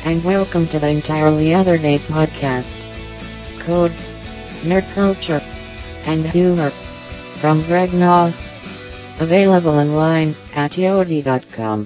and welcome to the Entirely Other Day podcast. Code, nerd culture, and humor from Greg Noss. Available online at yodi.com.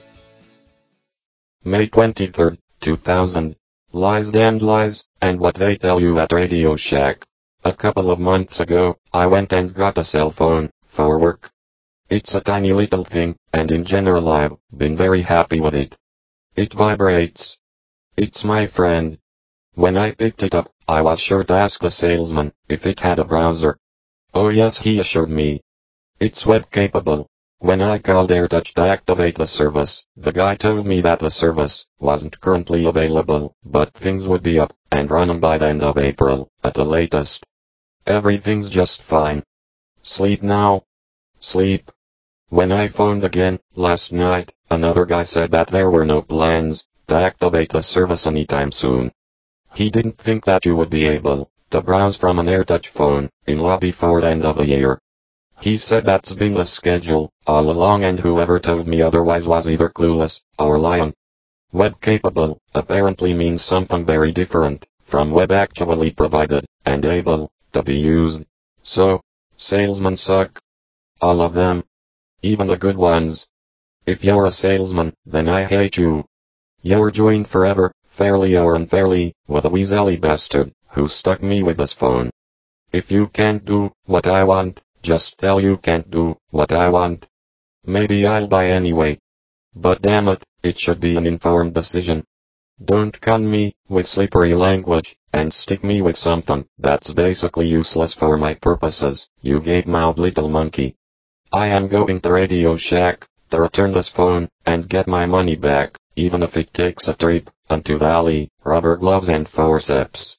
May 23rd, 2000. Lies damned lies, and what they tell you at Radio Shack. A couple of months ago, I went and got a cell phone, for work. It's a tiny little thing, and in general I've been very happy with it. It vibrates. It's my friend. When I picked it up, I was sure to ask the salesman if it had a browser. Oh yes, he assured me. It's web capable. When I called AirTouch to activate the service, the guy told me that the service wasn't currently available, but things would be up and running by the end of April, at the latest. Everything's just fine. Sleep now. Sleep. When I phoned again, last night, another guy said that there were no plans to activate the service anytime soon. He didn't think that you would be able to browse from an AirTouch phone in lobby before the end of the year. He said that's been the schedule all along, and whoever told me otherwise was either clueless or lying. Web capable apparently means something very different from web actually provided and able to be used. So, salesmen suck. All of them. Even the good ones. If you're a salesman, then I hate you. You're joined forever, fairly or unfairly, with a weaselly bastard who stuck me with this phone. If you can't do what I want, just tell you can't do what I want. Maybe I'll buy anyway. But damn it, it should be an informed decision. Don't con me with slippery language and stick me with something that's basically useless for my purposes, you gate-mouthed little monkey. I am going to Radio Shack to return this phone and get my money back, even if it takes a trip onto the alley, rubber gloves and forceps.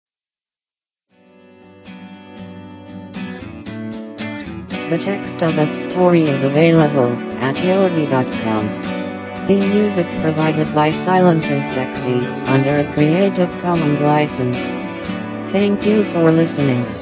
The text of this story is available at yodi.com. The music provided by Silence is Sexy under a Creative Commons license. Thank you for listening.